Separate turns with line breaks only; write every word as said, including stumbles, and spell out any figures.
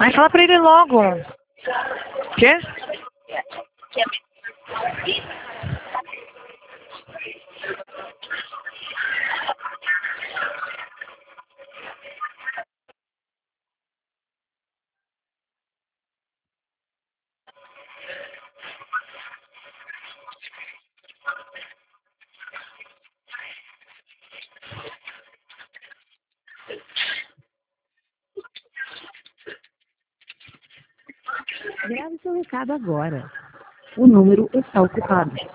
Ai, fala pra ele logo. Quê?
Grave seu recado agora. O número está ocupado.